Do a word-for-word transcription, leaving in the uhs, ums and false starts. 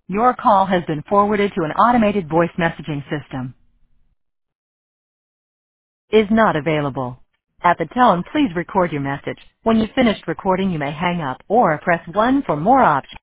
Your call has been forwarded to an automated voice messaging system. Is not available. At the tone, please record your message. When you've finished recording, you may hang up or press one for more options.